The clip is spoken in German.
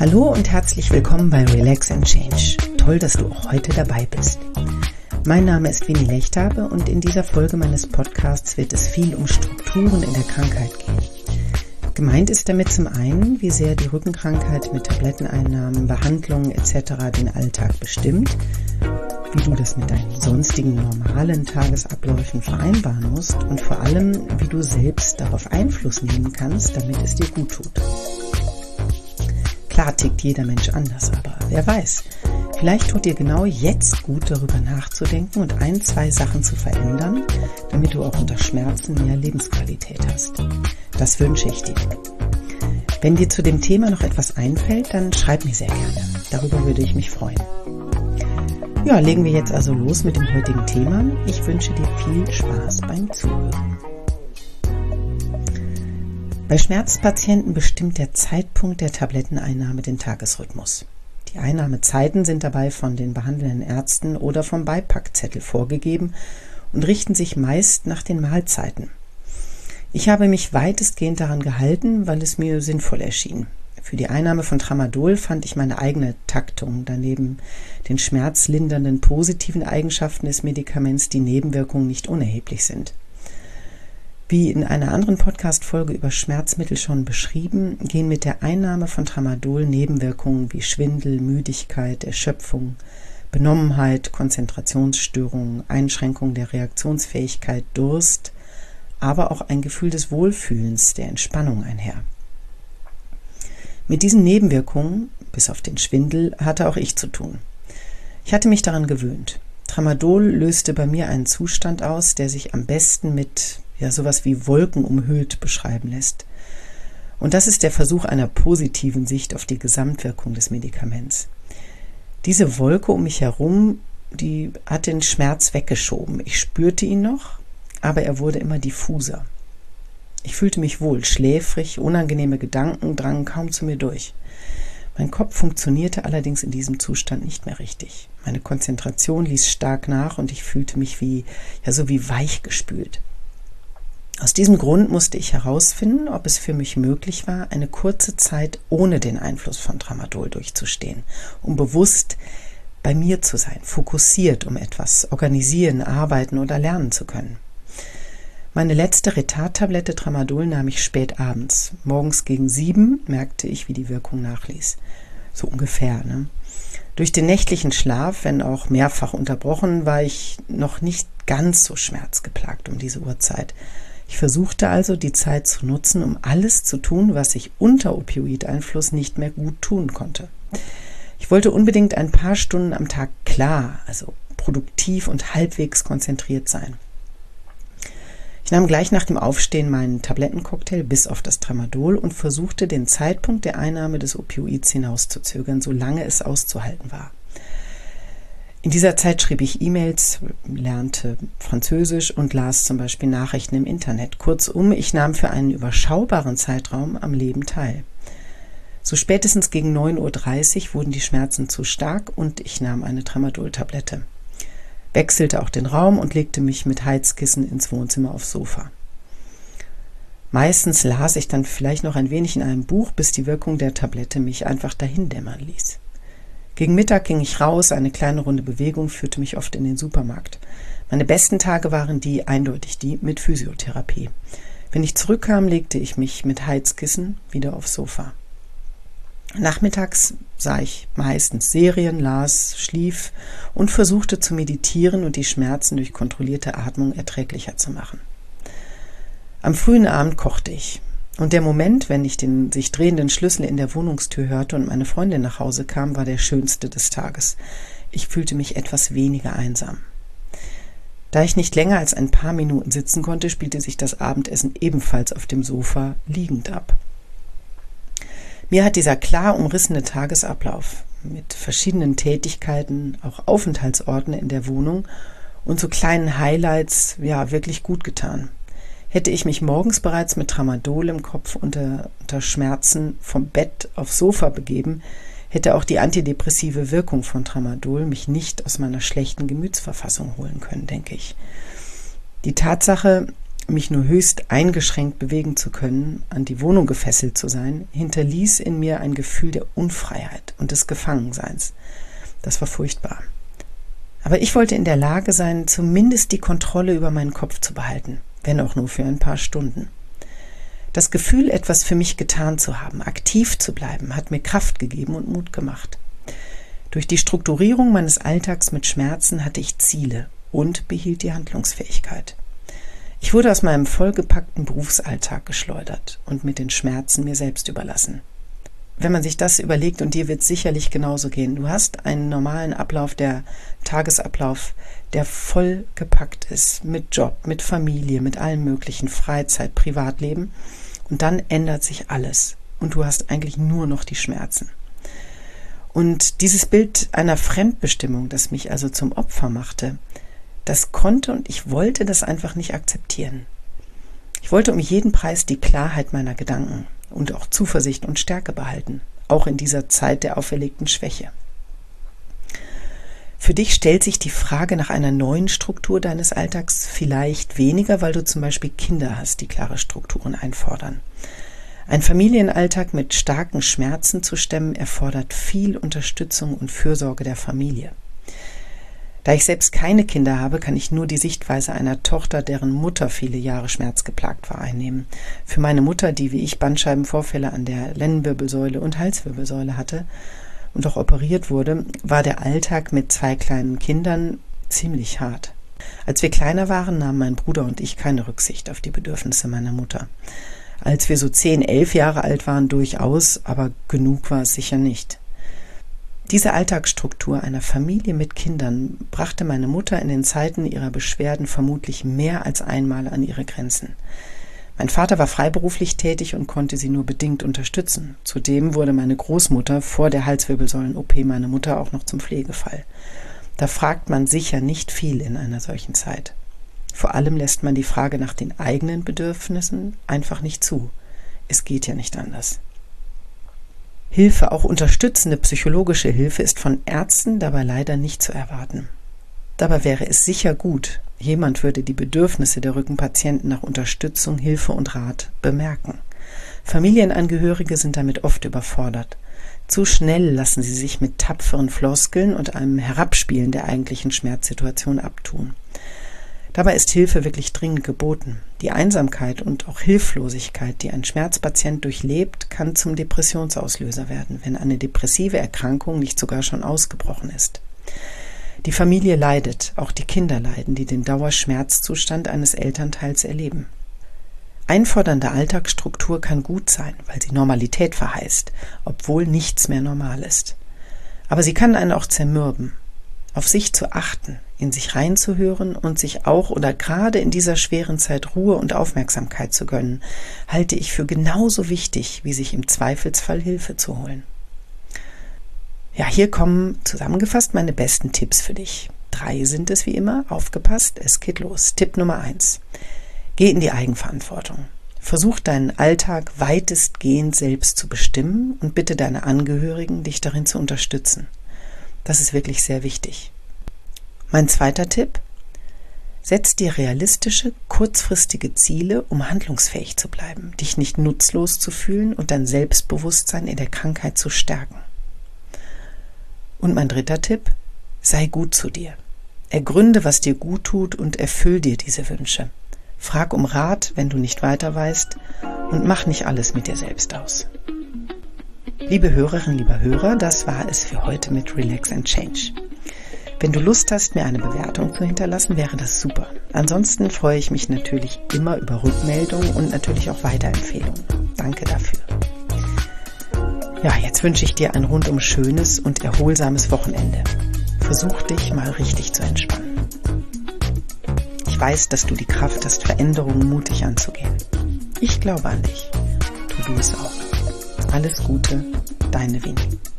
Hallo und herzlich willkommen bei Relax and Change. Toll, dass du auch heute dabei bist. Mein Name ist Winnie Lechthabe und in dieser Folge meines Podcasts wird es viel um Strukturen in der Krankheit gehen. Gemeint ist damit zum einen, wie sehr die Rückenkrankheit mit Tabletteneinnahmen, Behandlungen etc. den Alltag bestimmt, wie du das mit deinen sonstigen normalen Tagesabläufen vereinbaren musst und vor allem, wie du selbst darauf Einfluss nehmen kannst, damit es dir gut tut. Klar tickt jeder Mensch anders, aber wer weiß, vielleicht tut dir genau jetzt gut, darüber nachzudenken und 1-2 Sachen zu verändern, damit du auch unter Schmerzen mehr Lebensqualität hast. Das wünsche ich dir. Wenn dir zu dem Thema noch etwas einfällt, dann schreib mir sehr gerne. Darüber würde ich mich freuen. Ja, legen wir jetzt also los mit dem heutigen Thema. Ich wünsche dir viel Spaß beim Zuhören. Bei Schmerzpatienten bestimmt der Zeitpunkt der Tabletteneinnahme den Tagesrhythmus. Die Einnahmezeiten sind dabei von den behandelnden Ärzten oder vom Beipackzettel vorgegeben und richten sich meist nach den Mahlzeiten. Ich habe mich weitestgehend daran gehalten, weil es mir sinnvoll erschien. Für die Einnahme von Tramadol fand ich meine eigene Taktung, daneben den schmerzlindernden positiven Eigenschaften des Medikaments die Nebenwirkungen nicht unerheblich sind. Wie in einer anderen Podcast-Folge über Schmerzmittel schon beschrieben, gehen mit der Einnahme von Tramadol Nebenwirkungen wie Schwindel, Müdigkeit, Erschöpfung, Benommenheit, Konzentrationsstörungen, Einschränkung der Reaktionsfähigkeit, Durst, aber auch ein Gefühl des Wohlfühlens, der Entspannung einher. Mit diesen Nebenwirkungen, bis auf den Schwindel, hatte auch ich zu tun. Ich hatte mich daran gewöhnt. Tramadol löste bei mir einen Zustand aus, der sich am besten mit sowas wie Wolken umhüllt beschreiben lässt. Und das ist der Versuch einer positiven Sicht auf die Gesamtwirkung des Medikaments. Diese Wolke um mich herum, die hat den Schmerz weggeschoben. Ich spürte ihn noch, aber er wurde immer diffuser. Ich fühlte mich wohl, schläfrig, unangenehme Gedanken drangen kaum zu mir durch. Mein Kopf funktionierte allerdings in diesem Zustand nicht mehr richtig. Meine Konzentration ließ stark nach und ich fühlte mich wie weichgespült. Aus diesem Grund musste ich herausfinden, ob es für mich möglich war, eine kurze Zeit ohne den Einfluss von Tramadol durchzustehen, um bewusst bei mir zu sein, fokussiert, um etwas organisieren, arbeiten oder lernen zu können. Meine letzte Retardtablette Tramadol nahm ich spät abends. Morgens gegen 7 merkte ich, wie die Wirkung nachließ. So ungefähr, ne? Durch den nächtlichen Schlaf, wenn auch mehrfach unterbrochen, war ich noch nicht ganz so schmerzgeplagt um diese Uhrzeit. Ich versuchte also, die Zeit zu nutzen, um alles zu tun, was ich unter Opioideinfluss nicht mehr gut tun konnte. Ich wollte unbedingt ein paar Stunden am Tag klar, also produktiv und halbwegs konzentriert sein. Ich nahm gleich nach dem Aufstehen meinen Tablettencocktail bis auf das Tramadol und versuchte, den Zeitpunkt der Einnahme des Opioids hinauszuzögern, solange es auszuhalten war. In dieser Zeit schrieb ich E-Mails, lernte Französisch und las zum Beispiel Nachrichten im Internet. Kurzum, ich nahm für einen überschaubaren Zeitraum am Leben teil. So spätestens gegen 9:30 Uhr wurden die Schmerzen zu stark und ich nahm eine Tramadol-Tablette. Wechselte auch den Raum und legte mich mit Heizkissen ins Wohnzimmer aufs Sofa. Meistens las ich dann vielleicht noch ein wenig in einem Buch, bis die Wirkung der Tablette mich einfach dahin dämmern ließ. Gegen Mittag ging ich raus, eine kleine Runde Bewegung führte mich oft in den Supermarkt. Meine besten Tage waren eindeutig die mit Physiotherapie. Wenn ich zurückkam, legte ich mich mit Heizkissen wieder aufs Sofa. Nachmittags sah ich meistens Serien, las, schlief und versuchte zu meditieren und die Schmerzen durch kontrollierte Atmung erträglicher zu machen. Am frühen Abend kochte ich. Und der Moment, wenn ich den sich drehenden Schlüssel in der Wohnungstür hörte und meine Freundin nach Hause kam, war der schönste des Tages. Ich fühlte mich etwas weniger einsam. Da ich nicht länger als ein paar Minuten sitzen konnte, spielte sich das Abendessen ebenfalls auf dem Sofa liegend ab. Mir hat dieser klar umrissene Tagesablauf mit verschiedenen Tätigkeiten, auch Aufenthaltsorten in der Wohnung und so kleinen Highlights, wirklich gut getan. Hätte ich mich morgens bereits mit Tramadol im Kopf unter Schmerzen vom Bett aufs Sofa begeben, hätte auch die antidepressive Wirkung von Tramadol mich nicht aus meiner schlechten Gemütsverfassung holen können, denke ich. Die Tatsache, mich nur höchst eingeschränkt bewegen zu können, an die Wohnung gefesselt zu sein, hinterließ in mir ein Gefühl der Unfreiheit und des Gefangenseins. Das war furchtbar. Aber ich wollte in der Lage sein, zumindest die Kontrolle über meinen Kopf zu behalten, wenn auch nur für ein paar Stunden. Das Gefühl, etwas für mich getan zu haben, aktiv zu bleiben, hat mir Kraft gegeben und Mut gemacht. Durch die Strukturierung meines Alltags mit Schmerzen hatte ich Ziele und behielt die Handlungsfähigkeit. Ich wurde aus meinem vollgepackten Berufsalltag geschleudert und mit den Schmerzen mir selbst überlassen. Wenn man sich das überlegt, und dir wird es sicherlich genauso gehen, du hast einen normalen Ablauf, der Tagesablauf, der voll gepackt ist mit Job, mit Familie, mit allem möglichen, Freizeit, Privatleben, und dann ändert sich alles und du hast eigentlich nur noch die Schmerzen. Und dieses Bild einer Fremdbestimmung, das mich also zum Opfer machte, das konnte und ich wollte das einfach nicht akzeptieren. Ich wollte um jeden Preis die Klarheit meiner Gedanken und auch Zuversicht und Stärke behalten, auch in dieser Zeit der auferlegten Schwäche. Für dich stellt sich die Frage nach einer neuen Struktur deines Alltags vielleicht weniger, weil du zum Beispiel Kinder hast, die klare Strukturen einfordern. Ein Familienalltag mit starken Schmerzen zu stemmen, erfordert viel Unterstützung und Fürsorge der Familie. Da ich selbst keine Kinder habe, kann ich nur die Sichtweise einer Tochter, deren Mutter viele Jahre schmerzgeplagt war, einnehmen. Für meine Mutter, die wie ich Bandscheibenvorfälle an der Lendenwirbelsäule und Halswirbelsäule hatte und auch operiert wurde, war der Alltag mit 2 kleinen Kindern ziemlich hart. Als wir kleiner waren, nahmen mein Bruder und ich keine Rücksicht auf die Bedürfnisse meiner Mutter. Als wir so 10, 11 Jahre alt waren, durchaus, aber genug war es sicher nicht. Diese Alltagsstruktur einer Familie mit Kindern brachte meine Mutter in den Zeiten ihrer Beschwerden vermutlich mehr als einmal an ihre Grenzen. Mein Vater war freiberuflich tätig und konnte sie nur bedingt unterstützen. Zudem wurde meine Großmutter vor der Halswirbelsäulen-OP meine Mutter auch noch zum Pflegefall. Da fragt man sicher nicht viel in einer solchen Zeit. Vor allem lässt man die Frage nach den eigenen Bedürfnissen einfach nicht zu. Es geht ja nicht anders. Hilfe, auch unterstützende psychologische Hilfe, ist von Ärzten dabei leider nicht zu erwarten. Dabei wäre es sicher gut, jemand würde die Bedürfnisse der Rückenpatienten nach Unterstützung, Hilfe und Rat bemerken. Familienangehörige sind damit oft überfordert. Zu schnell lassen sie sich mit tapferen Floskeln und einem Herabspielen der eigentlichen Schmerzsituation abtun. Dabei ist Hilfe wirklich dringend geboten. Die Einsamkeit und auch Hilflosigkeit, die ein Schmerzpatient durchlebt, kann zum Depressionsauslöser werden, wenn eine depressive Erkrankung nicht sogar schon ausgebrochen ist. Die Familie leidet, auch die Kinder leiden, die den Dauerschmerzzustand eines Elternteils erleben. Einfordernde Alltagsstruktur kann gut sein, weil sie Normalität verheißt, obwohl nichts mehr normal ist. Aber sie kann einen auch zermürben. Auf sich zu achten, in sich reinzuhören und sich auch oder gerade in dieser schweren Zeit Ruhe und Aufmerksamkeit zu gönnen, halte ich für genauso wichtig, wie sich im Zweifelsfall Hilfe zu holen. Ja, hier kommen zusammengefasst meine besten Tipps für dich. 3 sind es wie immer, aufgepasst, es geht los. Tipp Nummer 1. Geh in die Eigenverantwortung. Versuch deinen Alltag weitestgehend selbst zu bestimmen und bitte deine Angehörigen, dich darin zu unterstützen. Das ist wirklich sehr wichtig. Mein zweiter Tipp: Setz dir realistische, kurzfristige Ziele, um handlungsfähig zu bleiben, dich nicht nutzlos zu fühlen und dein Selbstbewusstsein in der Krankheit zu stärken. Und mein dritter Tipp: Sei gut zu dir. Ergründe, was dir gut tut und erfüll dir diese Wünsche. Frag um Rat, wenn du nicht weiter weißt, und mach nicht alles mit dir selbst aus. Liebe Hörerinnen, lieber Hörer, das war es für heute mit Relax and Change. Wenn du Lust hast, mir eine Bewertung zu hinterlassen, wäre das super. Ansonsten freue ich mich natürlich immer über Rückmeldungen und natürlich auch Weiterempfehlungen. Danke dafür. Ja, jetzt wünsche ich dir ein rundum schönes und erholsames Wochenende. Versuch dich mal richtig zu entspannen. Ich weiß, dass du die Kraft hast, Veränderungen mutig anzugehen. Ich glaube an dich. Tu du es auch. Alles Gute, deine Winnie.